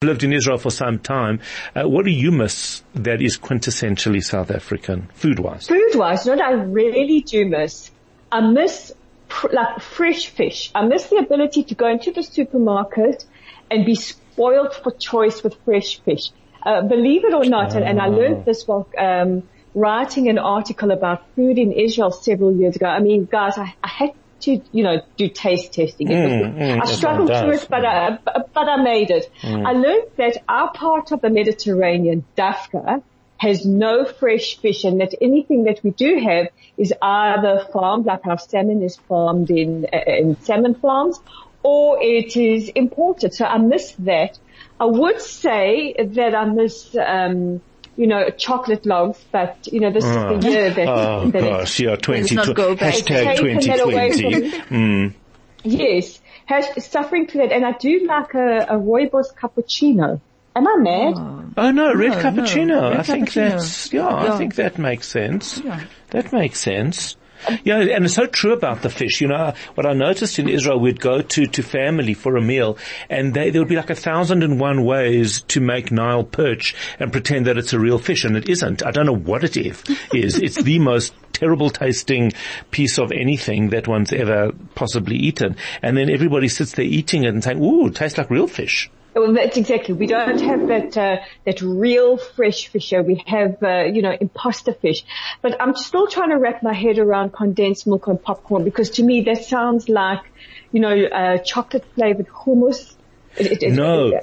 lived in Israel for some time. What do you miss that is quintessentially South African, food-wise? Food-wise, what I really do miss, I miss like fresh fish. I miss the ability to go into the supermarket and be spoiled for choice with fresh fish. Believe it or not, and I learned this while writing an article about food in Israel several years ago. I mean, guys, I had to, do taste testing. I struggled through it, but I made it. I learned that our part of the Mediterranean, Dafka, has no fresh fish, and that anything that we do have is either farmed, like our salmon is farmed in salmon farms, or it is imported. So I miss that. I would say that I miss, chocolate logs, but, this is the year that... Oh, that gosh, yeah, hashtag 2020. Yes, suffering to that. And I do like a rooibos cappuccino. Am I mad? Oh no, red cappuccino. No. I think that's, I think that makes sense. Yeah. That makes sense. Yeah, and it's so true about the fish. What I noticed in Israel, we'd go to family for a meal, and there would be like 1,001 ways to make Nile perch and pretend that it's a real fish, and it isn't. I don't know what it is. It's the most terrible tasting piece of anything that one's ever possibly eaten. And then everybody sits there eating it and saying, ooh, it tastes like real fish. Well, that's exactly. We don't have that real fresh fish here. We have, imposter fish. But I'm still trying to wrap my head around condensed milk and popcorn, because to me that sounds like, chocolate flavored hummus. No.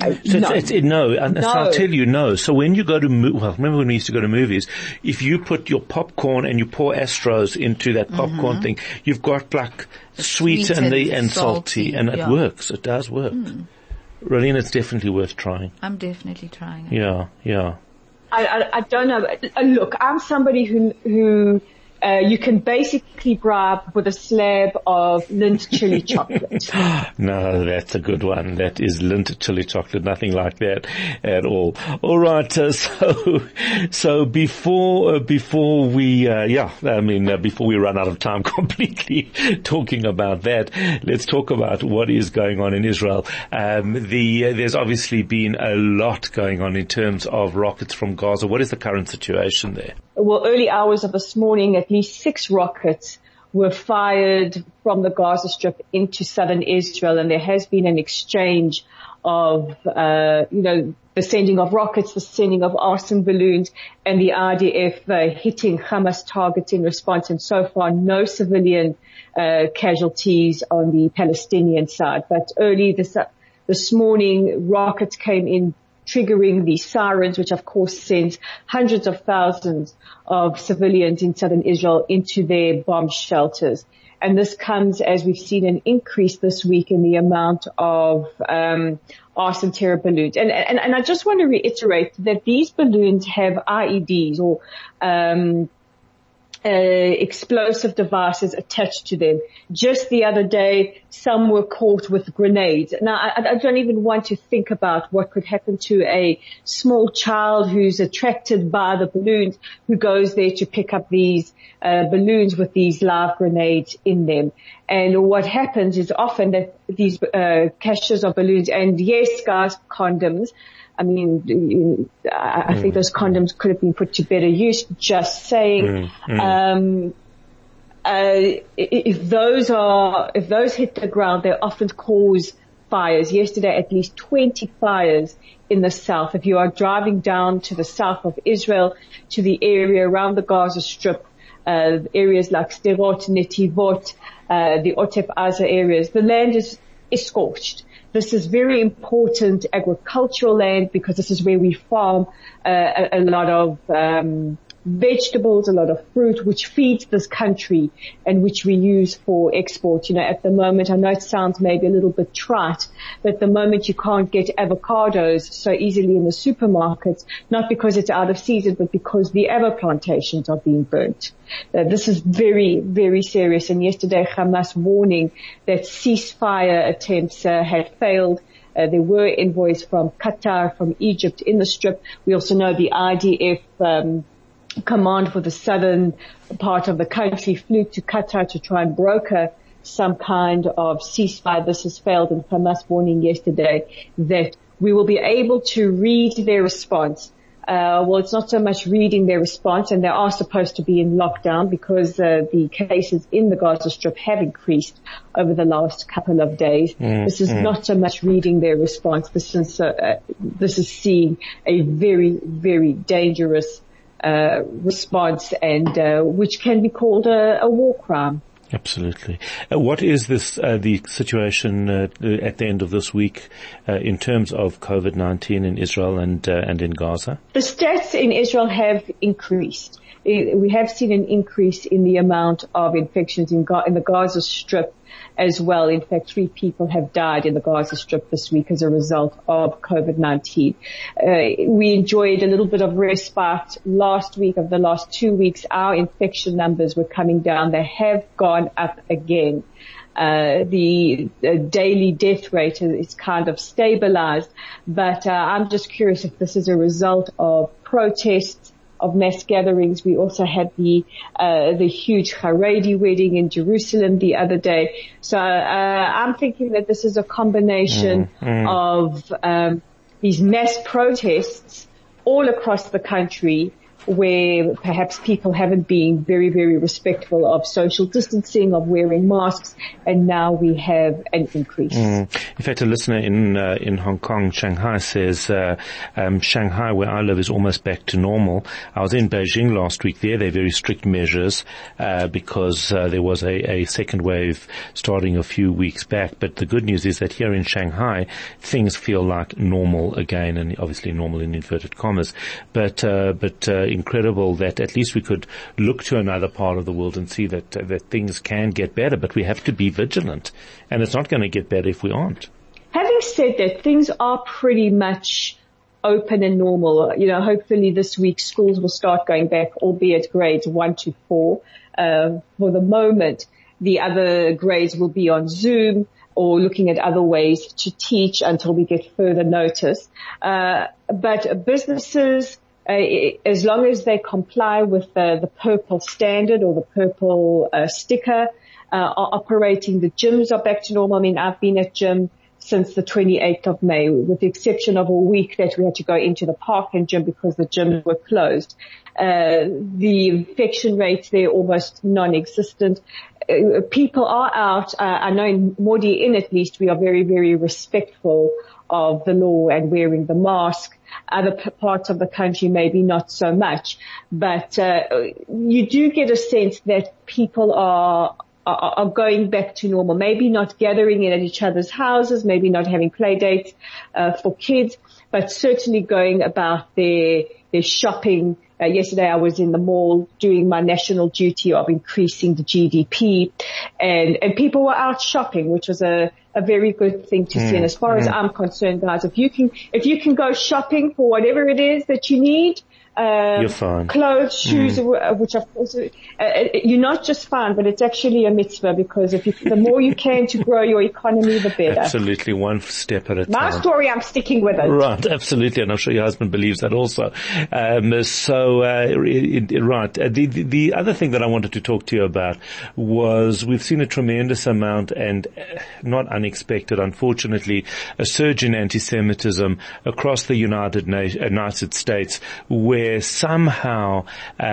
I'll tell you no. So when you go to, remember when we used to go to movies, if you put your popcorn and you pour Astros into that popcorn thing, you've got like sweet and salty, and it works. It does work. Rolene, it's definitely worth trying. I'm definitely trying it. Yeah. I don't know. Look, I'm somebody who you can basically bribe with a slab of Lindt chili chocolate. No, that's a good one. That is Lindt chili chocolate. Nothing like that at all. All right. So before we run out of time completely talking about that, let's talk about what is going on in Israel. There's obviously been a lot going on in terms of rockets from Gaza. What is the current situation there? Well, early hours of this morning, at least 6 rockets were fired from the Gaza Strip into southern Israel, and there has been an exchange of, the sending of rockets, the sending of arson balloons, and the IDF hitting Hamas targets in response. And so far, no civilian casualties on the Palestinian side. But early this morning, rockets came in, triggering the sirens, which of course sends hundreds of thousands of civilians in southern Israel into their bomb shelters. And this comes as we've seen an increase this week in the amount of arson terror balloons. And I just want to reiterate that these balloons have IEDs or explosive devices attached to them. Just the other day, some were caught with grenades. Now, I don't even want to think about what could happen to a small child who's attracted by the balloons, who goes there to pick up these balloons with these live grenades in them. And what happens is often that these caches of balloons, and yes, guys, condoms, I mean, I think those condoms could have been put to better use. Just saying, if those hit the ground, they often cause fires. Yesterday, at least 20 fires in the south. If you are driving down to the south of Israel, to the area around the Gaza Strip, areas like Sderot, Netivot, the Otef Aza areas, the land is scorched. This is very important agricultural land because this is where we farm a lot of vegetables, a lot of fruit, which feeds this country and which we use for export. At the moment, I know it sounds maybe a little bit trite, but at the moment you can't get avocados so easily in the supermarkets, not because it's out of season, but because the avocado plantations are being burnt. This is very, very serious. And yesterday, Hamas warning that ceasefire attempts had failed. There were envoys from Qatar, from Egypt in the Strip. We also know the IDF command for the southern part of the country flew to Qatar to try and broker some kind of ceasefire. This has failed, and Hamas warning yesterday that we will be able to read their response. Well, it's not so much reading their response, and they are supposed to be in lockdown because the cases in the Gaza Strip have increased over the last couple of days. This is not so much reading their response. This is seeing a very, very dangerous response, and which can be called a war crime. Absolutely. What is the situation at the end of this week in terms of COVID-19 in Israel and in Gaza? The stats in Israel have increased. We have seen an increase in the amount of infections in the Gaza Strip as well. In fact, 3 people have died in the Gaza Strip this week as a result of COVID-19. We enjoyed a little bit of respite last week. Of the last 2 weeks, our infection numbers were coming down. They have gone up again. The daily death rate is kind of stabilized, but I'm just curious if this is a result of protests, of mass gatherings. We also had the huge Haredi wedding in Jerusalem the other day. So I'm thinking that this is a combination of these mass protests all across the country, where perhaps people haven't been very, very respectful of social distancing, of wearing masks, and now we have an increase. In fact, a listener in Hong Kong, Shanghai, says Shanghai, where I live, is almost back to normal. I was in Beijing last week. They're very strict measures because there was a second wave starting a few weeks back. But the good news is that here in Shanghai, things feel like normal again, and obviously normal in inverted commas. But incredible that at least we could look to another part of the world and see that things can get better, but we have to be vigilant, and it's not going to get better if we aren't. Having said that, things are pretty much open and normal. Hopefully this week schools will start going back, albeit grades 1 to 4. For the moment, the other grades will be on Zoom or looking at other ways to teach until we get further notice. But businesses, as long as they comply with the purple standard or the purple sticker, are operating. The gyms are back to normal. I mean, I've been at gym since the 28th of May, with the exception of a week that we had to go into the park and gym because the gyms were closed. The infection rates there almost non-existent. People are out. I know in Modi-In at least we are very, very respectful of the law and wearing the mask. Other parts of the country maybe not so much, but you do get a sense that people are going back to normal. Maybe not gathering in at each other's houses, maybe not having play dates for kids, but certainly going about their shopping. Yesterday I was in the mall doing my national duty of increasing the GDP, and people were out shopping, which was a very good thing to see. And as far as I'm concerned, guys, if you can go shopping for whatever it is that you need, you're fine. Clothes, shoes, which of course, you're not just fine, but it's actually a mitzvah, because the more you can to grow your economy, the better. Absolutely, one step at a time. My story, I'm sticking with it. Right, absolutely, and I'm sure your husband believes that also. Right. The other thing that I wanted to talk to you about was we've seen a tremendous amount, and not unexpected, unfortunately, a surge in anti-Semitism across the United States, where somehow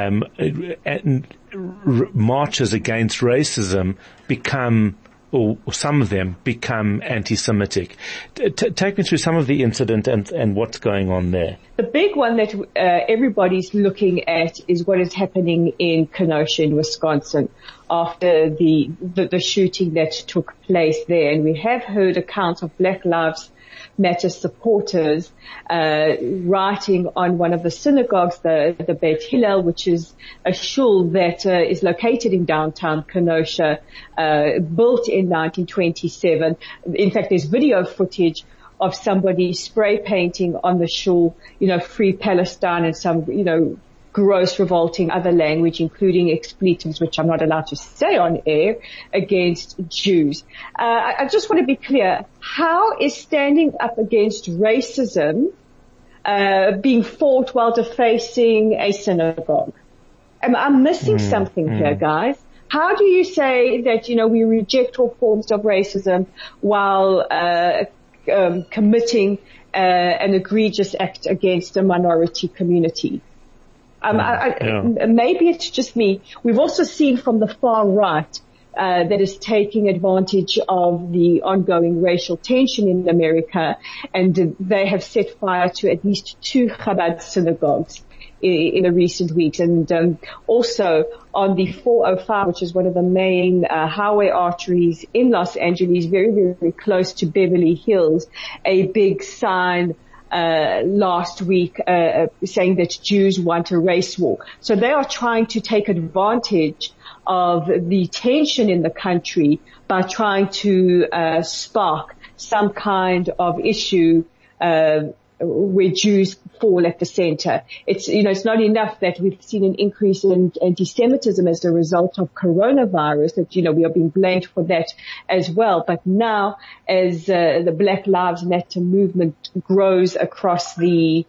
marches against racism become, or some of them become, anti-Semitic. Take me through some of the incident and what's going on there. The big one that everybody's looking at is what is happening in Kenosha in Wisconsin after the shooting that took place there. And we have heard accounts of Black Lives Matter supporters writing on one of the synagogues, the Beit Hillel, which is a shul that is located in downtown Kenosha, built in 1927. In fact, there's video footage of somebody spray painting on the shul, Free Palestine, and some, gross, revolting other language, including expletives, which I'm not allowed to say on air, against Jews. I just want to be clear. How is standing up against racism being fought while defacing a synagogue? I'm missing something here, guys. How do you say that, we reject all forms of racism while committing an egregious act against a minority community. Maybe it's just me. We've also seen from the far right that is taking advantage of the ongoing racial tension in America, and they have set fire to at least 2 Chabad synagogues in the recent weeks. And also on the 405, which is one of the main highway arteries in Los Angeles, very, very close to Beverly Hills, a big sign last week saying that Jews want a race war. So they are trying to take advantage of the tension in the country by trying to spark some kind of issue where Jews fall at the center. It's not enough that we've seen an increase in anti-Semitism as a result of coronavirus, that, we are being blamed for that as well. But now, as the Black Lives Matter movement grows across the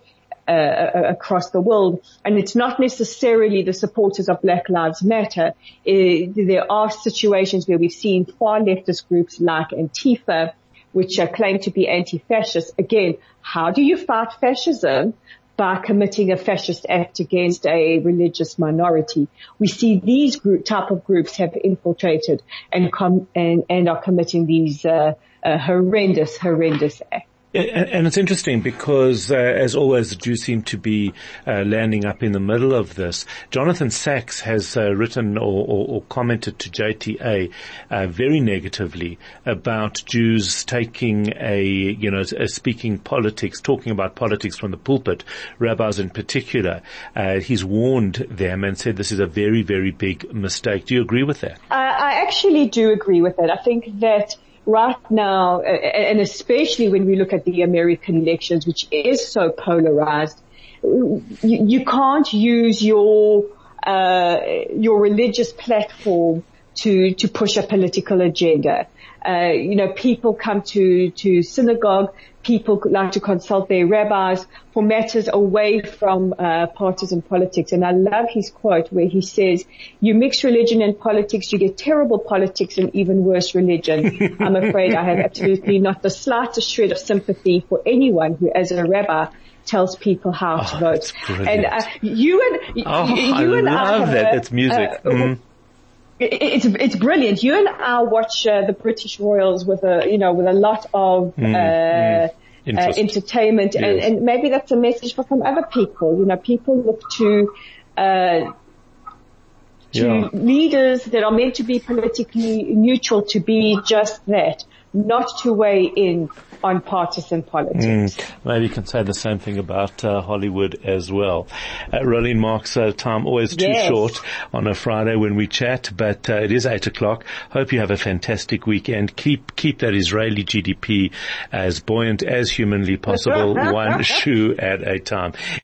world, and it's not necessarily the supporters of Black Lives Matter. There are situations where we've seen far leftist groups like Antifa, which claim to be anti-fascist. Again, how do you fight fascism? By committing a fascist act against a religious minority. We see these type of groups have infiltrated and are committing these horrendous acts. And it's interesting because, as always, the Jews seem to be landing up in the middle of this. Jonathan Sachs has written or commented to JTA very negatively about Jews taking speaking politics, talking about politics from the pulpit, rabbis in particular. He's warned them and said this is a very, very big mistake. Do you agree with that? I actually do agree with that. I think that right now, and especially when we look at the American elections, which is so polarized, you can't use your religious platform to push a political agenda. People come to synagogue, people like to consult their rabbis for matters away from partisan politics. And I love his quote where he says, you mix religion and politics, you get terrible politics and even worse religion. I'm afraid I have absolutely not the slightest shred of sympathy for anyone who, as a rabbi, tells people how to vote. And you and I love that. That's music. It's brilliant. You and I watch the British Royals with a lot of entertainment, yes. and maybe that's a message for some other people. People look to leaders that are meant to be politically neutral to be just that, not to weigh in on partisan politics. Maybe you can say the same thing about Hollywood as well. Rolene Marks, time always too short on a Friday when we chat, but it is 8:00. Hope you have a fantastic weekend. Keep that Israeli GDP as buoyant as humanly possible, one shoe at a time.